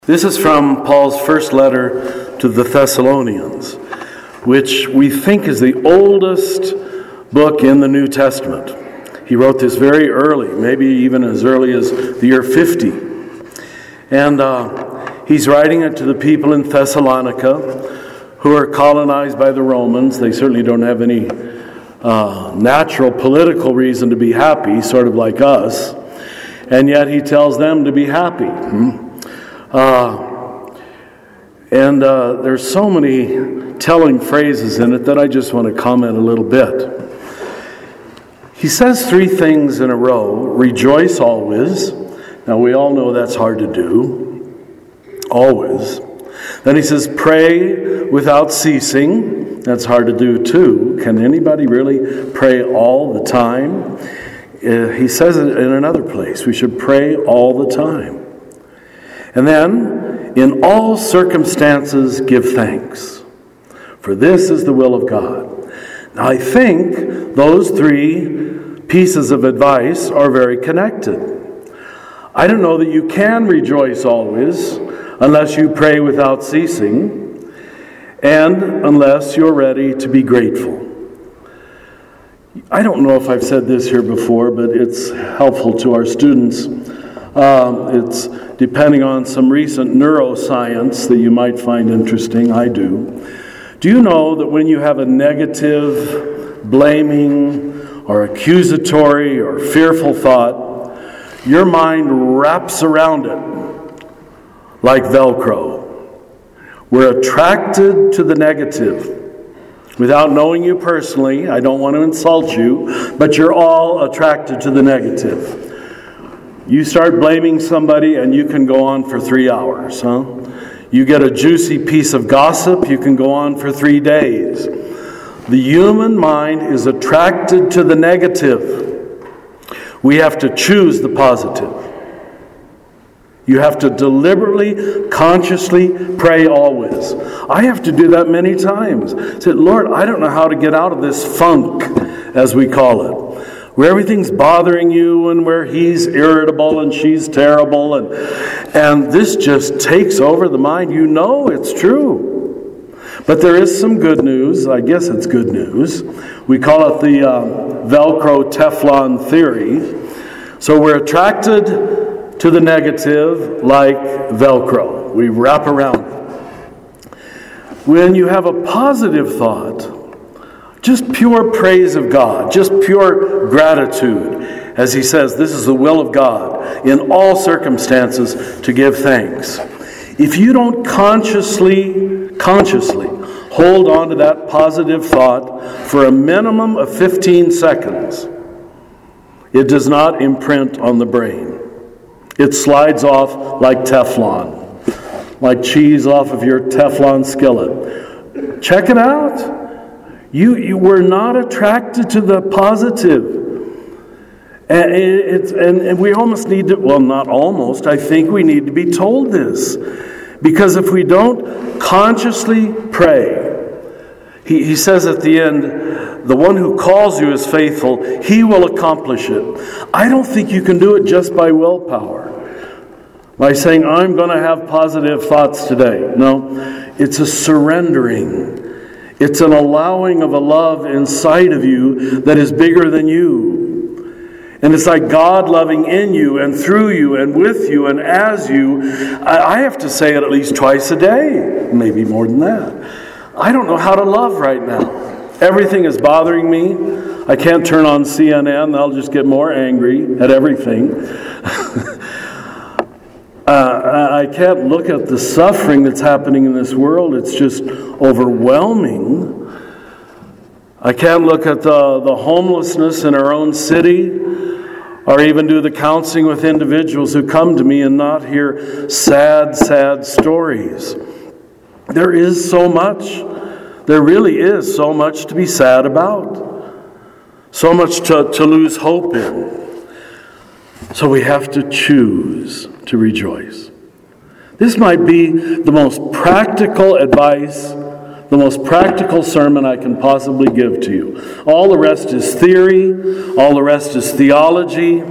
This is from Paul's first letter to the Thessalonians, which we think is the oldest book in the New Testament. He wrote this very early, maybe even as early as the year 50. And he's writing it to the people in Thessalonica who are colonized by the Romans. They certainly don't have any natural political reason to be happy, sort of like us. And yet he tells them to be happy. There's so many telling phrases in it that I just want to comment a little bit. He says three things in a row. Rejoice always. Now we all know that's hard to do. Always. Then he says pray without ceasing. That's hard to do too. Can anybody really pray all the time? He says it in another place. We should pray all the time. And then, in all circumstances, give thanks, for this is the will of God. Now, I think those three pieces of advice are very connected. I don't know that you can rejoice always unless you pray without ceasing and unless you're ready to be grateful. I don't know if I've said this here before, but it's helpful to our students. It's depending on some recent neuroscience that you might find interesting. I do. Do you know that when you have a negative, blaming, or accusatory, or fearful thought, your mind wraps around it like Velcro? We're attracted to the negative. Without knowing you personally, I don't want to insult you, but you're all attracted to the negative. You start blaming somebody and you can go on for 3 hours, You get a juicy piece of gossip, you can go on for 3 days. The human mind is attracted to the negative. We have to choose the positive. You have to deliberately, consciously pray always. I have to do that many times. Say, Lord, I don't know how to get out of this funk, as we call it, where everything's bothering you and where he's irritable and she's terrible and this just takes over the mind. You know it's true. But there is some good news. I guess it's good news. We call it the Velcro Teflon theory. So we're attracted to the negative like Velcro. We wrap around it. When you have a positive thought, just pure praise of God, just pure gratitude. As he says, this is the will of God in all circumstances to give thanks. If you don't consciously hold on to that positive thought for a minimum of 15 seconds, it does not imprint on the brain. It slides off like Teflon, like cheese off of your Teflon skillet. Check it out. You were not attracted to the positive. And we almost need to, well, not almost, I think we need to be told this. Because if we don't consciously pray, he says at the end, the one who calls you is faithful, he will accomplish it. I don't think you can do it just by willpower. By saying, I'm going to have positive thoughts today. No, it's a surrendering. It's an allowing of a love inside of you that is bigger than you. And it's like God loving in you and through you and with you and as you. I have to say it at least twice a day, maybe more than that. I don't know how to love right now. Everything is bothering me. I can't turn on CNN. I'll just get more angry at everything. I can't look at the suffering that's happening in this world. It's just overwhelming. I can't look at the homelessness in our own city or even do the counseling with individuals who come to me and not hear sad, sad stories. There is so much. There really is so much to be sad about. So much to lose hope in. So we have to choose to rejoice. This might be the most practical advice, the most practical sermon I can possibly give to you. All the rest is theory. All the rest is theology.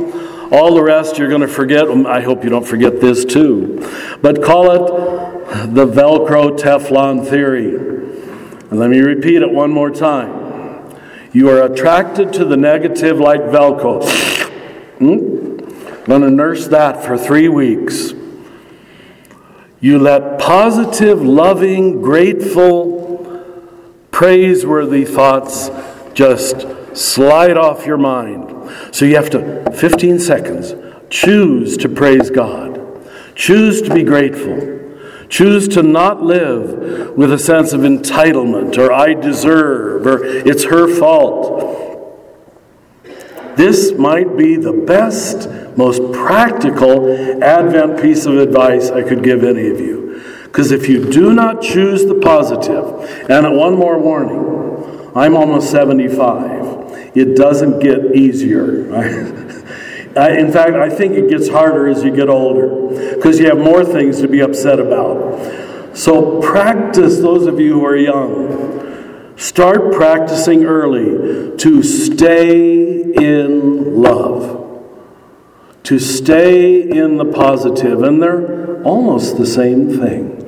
All the rest you're going to forget. I hope you don't forget this too. But call it the Velcro Teflon theory. And let me repeat it one more time. You are attracted to the negative like Velcro. Going to nurse that for 3 weeks. You let positive, loving, grateful, praiseworthy thoughts just slide off your mind. So you have to, 15 seconds, choose to praise God. Choose to be grateful. Choose to not live with a sense of entitlement or I deserve or it's her fault. This might be the best, most practical Advent piece of advice I could give any of you. Because if you do not choose the positive, and one more warning, I'm almost 75. It doesn't get easier. In fact, I think it gets harder as you get older because you have more things to be upset about. So practice, those of you who are young, start practicing early to stay in love, to stay in the positive, and they're almost the same thing.